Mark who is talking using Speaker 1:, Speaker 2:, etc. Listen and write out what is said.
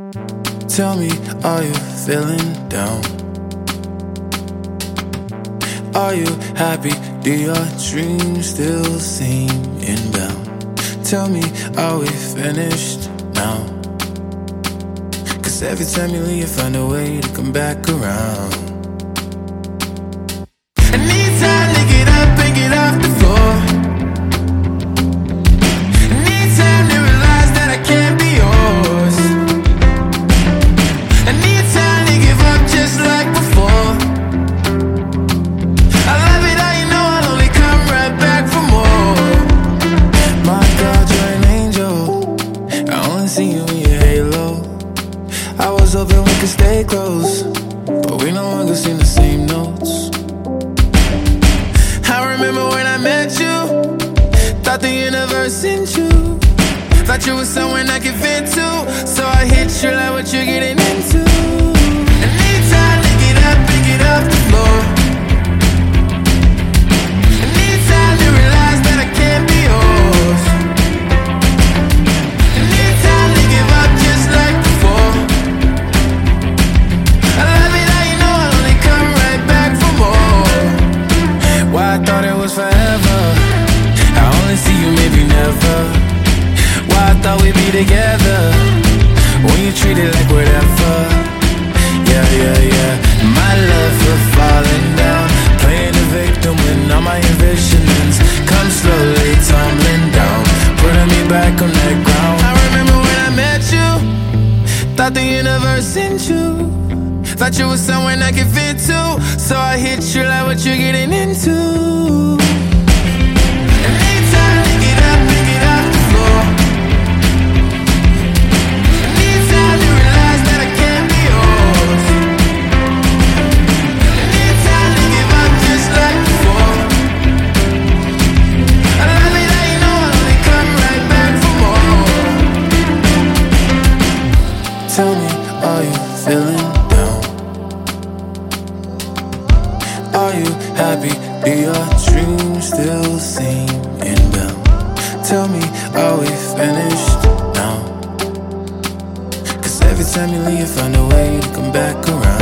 Speaker 1: Tell me, are you feeling down? Are you happy? Do your dreams still seem inbound? Tell me, are we finished now? Cause every time you leave, you find a way to come back around. I need time to get up and get off the floor. I need time to realize that I can't be yours. I need time to give up just like before. I love it how you know I'll only come right back for more. My God, you're an angel. I only see you in your halo. I was hoping we could stay close, but we no longer sing the same notes. I remember when I met you, thought the universe sent you. Thought you were someone I could fit to, so I hit you like what you're getting into. I need time to get up and get off the floor. I need time to realize that I can't be yours. I need time to give up just like before. I love it how you know I'll only come right back for more. Why I thought it was forever, I only see you maybe never. Why I thought we'd be together, when you treat it like whatever. Yeah, yeah, yeah. My love for falling down, playing the victim when all my envisionings come slowly tumbling down, putting me back on that ground. I remember when I met you, thought the universe sent you. Thought you were someone I could fit to, so I hit you like what you're getting into. I need time to get up and get off the floor. I need time to realize that I can't be yours. I need time to give up just like before. I love it how you know I'll only come right back for more. Tell me, are you feeling down? Are you happy? Do your dreams still seem inbound? Tell me, are we finished now? Cause every time you leave, you find a way to come back around.